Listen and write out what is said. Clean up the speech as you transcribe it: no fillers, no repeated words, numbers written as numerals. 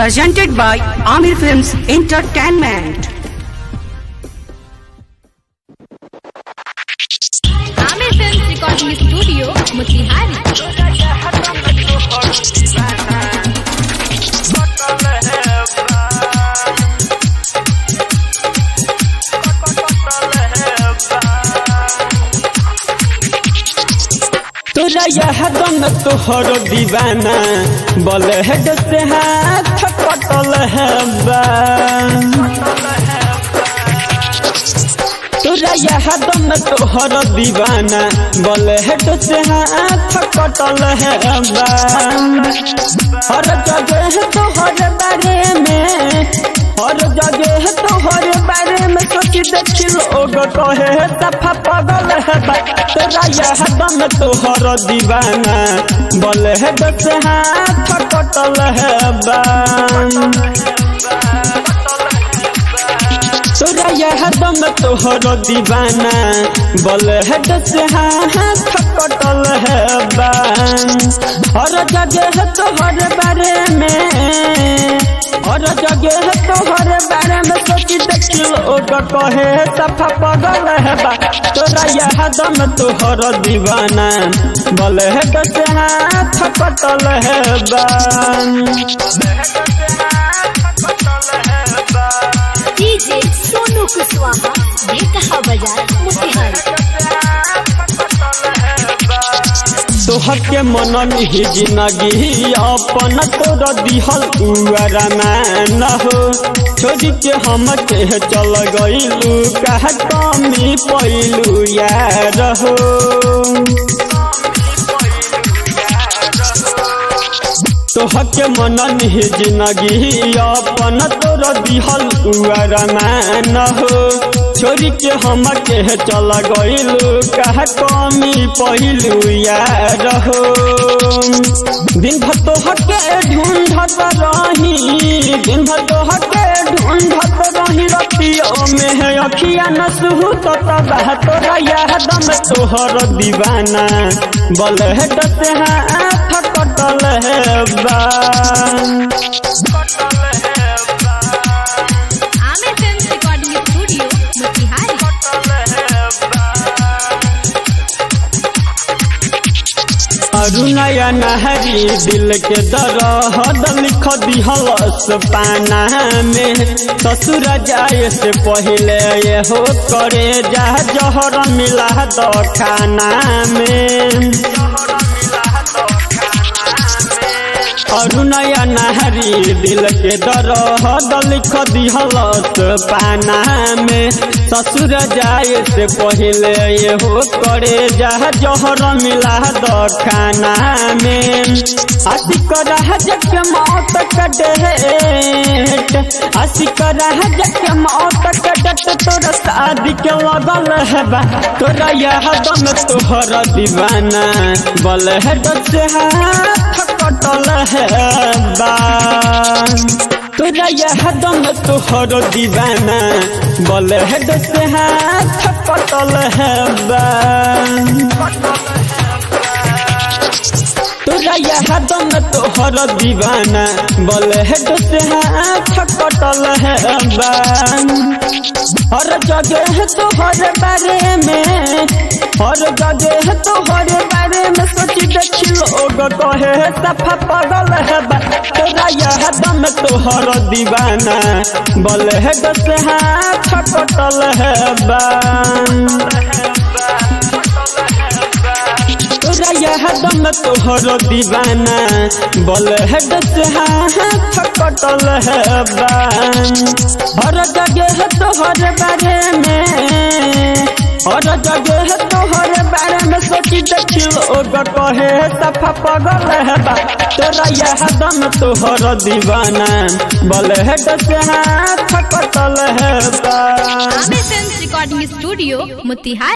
presented by Amir Films Entertainment. Amir Films Recording Studio, Motihari. तोरा यह दम तोहर दीवाना बल हेड से हाथ कटल है बा। तोरा यह दम तोहर दीवाना बल हेड से हाथ कटल है बा। हर जगह तोहर बारे में हर जगह तोहर बारे में सोच देखी लोग कहे सफा पगल है बा। तोरा यह दम तोहर दीवाना बल हेड से हाथ कटल है बा। तोरा यह दम तोहर दीवाना बल हेड से हाथ कटल है बा। हर जगह तोहर बारे में हर जगह तोहर बारे में सोची देखी लोग कहे सफा पगल है बा। तोरा यह दम तोहर दीवाना बल हेड से हाथ कटल है बा। DJ सोनू कुशवाहा, बेतहा बाजार, मोतिहारी। तोहर के मन ही जिंदगी अपन तोर दिहल उरामान हो। छोड़ के हम के चल गइलू कह कमी पैलू यार हो। तोहर के मन ही जिंदगी अपन तोर दिहल उरामान हो। छोड़ के हम के चल गइलू कह कमी पहिलू यार हो। दिन भर तोहर के ढूंढत रही दिन भर तोहर के ढूंढत रही रतियों में है अखिया न सुहत तबाह। तोरा यह दम तोहर दीवाना बल हेड से हाथ कटल है बा। Amir Films Recording Studio, Motihari. अरुणया नहरी दिल के दरद लिख दिहलस पाना में। ससुर जाए से पहले ये हो करे जा जहर मिला दो खाना में। अरुणया नहरी दिल के दरद लिख दिहलस पाना में। ससुर जाए से पहले ये हो करे जा जहर मिला दो खाना में। आशिक राज के मौत का डेट आशिक राज के मौत का डेट तोरा शादी के लगल है बा। तोरा यह दम तोहर दीवाना बल हेड से हाथ कटल है बा। तोरा यह दम तोहर दीवाना बल हेड से हाथ कटल है बा। तोरा यह दम तोहर दीवाना बल हेड से हाथ कटल है बा। हर जगह तोहर बारे में हर जगह तोहर बारे में सोची देखी लोग कहे सफा पगल है बा। तोरा यह दम तोहर दीवाना बल हेड से हाथ कटल है बा। तोरा यह दम तोहर दीवाना बल हेड से हाथ कटल है बा। हर जगह तोहर बारे में हर जगह तोहर बारे में सोची देखी लोग कहे सफा पगल है बा। तोरा यह दम तोहर दीवाना बल हेड से हाथ कटल है बा। Amir Films Recording Studio, Motihari.